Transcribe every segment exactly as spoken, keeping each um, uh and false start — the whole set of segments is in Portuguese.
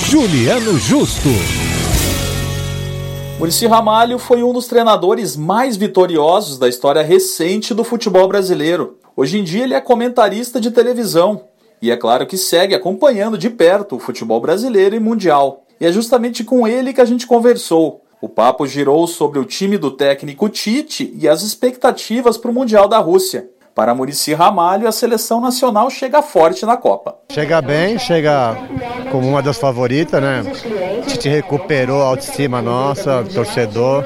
Juliano Justo. Muricy Ramalho foi um dos treinadores mais vitoriosos da história recente do futebol brasileiro. Hoje em dia ele é comentarista de televisão e é claro que segue acompanhando de perto o futebol brasileiro e mundial. E é justamente com ele que a gente conversou. O papo girou sobre o time do técnico Tite e as expectativas para o Mundial da Rússia. Para Muricy Ramalho, a seleção nacional chega forte na Copa. Chega bem, chega como uma das favoritas, né? Tite recuperou a autoestima nossa, torcedor.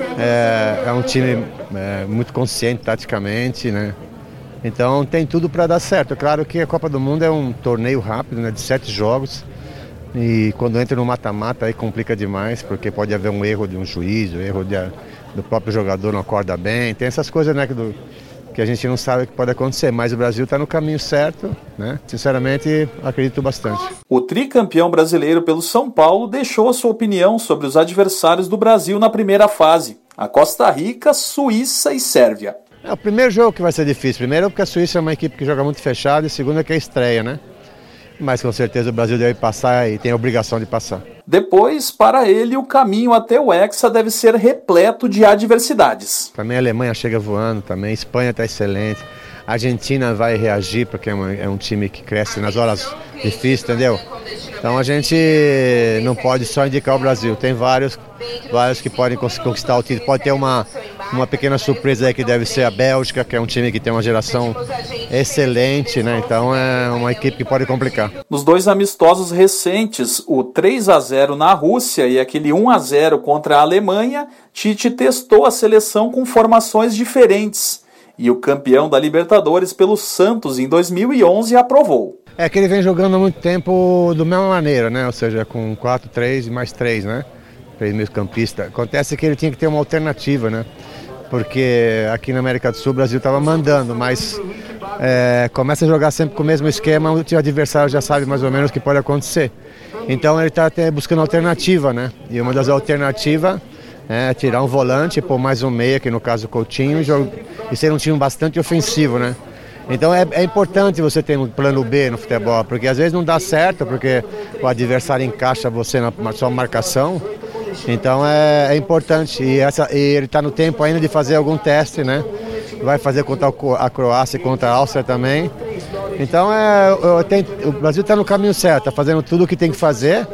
É, é um time é, muito consciente taticamente, né? Então tem tudo para dar certo. Claro que a Copa do Mundo é um torneio rápido, né? De sete jogos. E quando entra no mata-mata aí complica demais, porque pode haver um erro de um juiz, um erro de, do próprio jogador não acorda bem. Tem essas coisas, né, que, do, que a gente não sabe o que pode acontecer, mas o Brasil está no caminho certo, né? Sinceramente, acredito bastante. O tricampeão brasileiro pelo São Paulo deixou a sua opinião sobre os adversários do Brasil na primeira fase, a Costa Rica, Suíça e Sérvia. É o primeiro jogo que vai ser difícil. Primeiro porque a Suíça é uma equipe que joga muito fechada e segundo é que é estreia, né? Mas com certeza o Brasil deve passar e tem a obrigação de passar. Depois, para ele, o caminho até o Hexa deve ser repleto de adversidades. Também a Alemanha chega voando, também a Espanha está excelente. A Argentina vai reagir porque é, uma, é um time que cresce nas horas difíceis, entendeu? Então a gente não pode só indicar o Brasil. Tem vários, vários que podem conquistar o título. Pode ter uma, uma pequena surpresa aí que deve ser a Bélgica, que é um time que tem uma geração excelente, né? Então é uma equipe que pode complicar. Nos dois amistosos recentes, o três a zero na Rússia e aquele um a zero contra a Alemanha, Tite testou a seleção com formações diferentes. E o campeão da Libertadores pelo Santos em dois mil e onze aprovou. É que ele vem jogando há muito tempo da mesma maneira, né? Ou seja, com quatro três e mais três, né? Três meio-campistas. Acontece que ele tinha que ter uma alternativa, né? Porque aqui na América do Sul o Brasil estava mandando, mas é, começa a jogar sempre com o mesmo esquema, o adversário já sabe mais ou menos o que pode acontecer. Então ele está buscando alternativa, né? E uma das alternativas é tirar um volante, pôr mais um meia, que no caso o Coutinho, e ser um time bastante ofensivo, né? Então é, é importante você ter um plano B no futebol, porque às vezes não dá certo, porque o adversário encaixa você na, na sua marcação. Então é, é importante, e, essa, e ele está no tempo ainda de fazer algum teste, né? Vai fazer contra a Croácia e contra a Áustria também. Então é, eu tenho, o Brasil está no caminho certo, está fazendo tudo o que tem que fazer.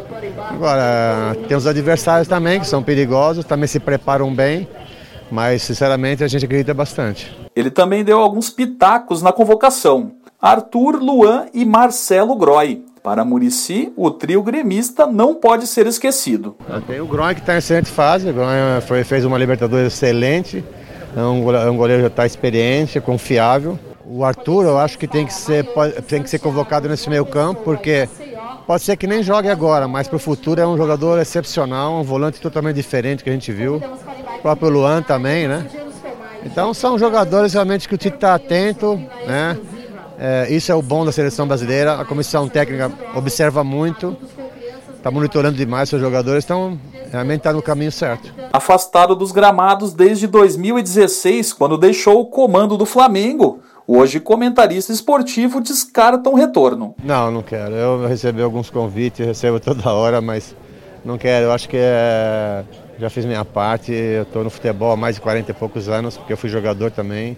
Agora, tem os adversários também, que são perigosos, também se preparam bem, mas sinceramente a gente acredita bastante. Ele também deu alguns pitacos na convocação. Arthur, Luan e Marcelo Groy. Para Muricy, o trio gremista não pode ser esquecido. Tem o Groy que está em excelente fase, o Groy foi, fez uma Libertadores excelente, é um goleiro, um goleiro que já está experiente, confiável. O Arthur eu acho que tem que ser, tem que ser convocado nesse meio campo, porque pode ser que nem jogue agora, mas para o futuro é um jogador excepcional, um volante totalmente diferente que a gente viu. O próprio Luan também, né? Então são jogadores realmente que o Tite está atento, né? É, isso é o bom da seleção brasileira, a comissão técnica observa muito, está monitorando demais seus jogadores, então realmente está no caminho certo. Afastado dos gramados desde dois mil e dezesseis, quando deixou o comando do Flamengo, hoje comentarista esportivo descarta um retorno. Não, não quero. Eu recebi alguns convites, recebo toda hora, mas não quero. Eu acho que é... já fiz minha parte, eu estou no futebol há mais de quarenta e poucos anos, porque eu fui jogador também.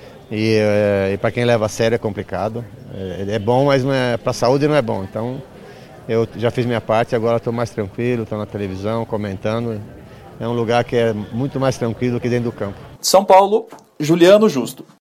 E, é, e para quem leva a sério é complicado. É, é bom, mas é, para a saúde não é bom. Então eu já fiz minha parte, agora estou mais tranquilo, estou na televisão, comentando. É um lugar que é muito mais tranquilo que dentro do campo. São Paulo, Juliano Justo.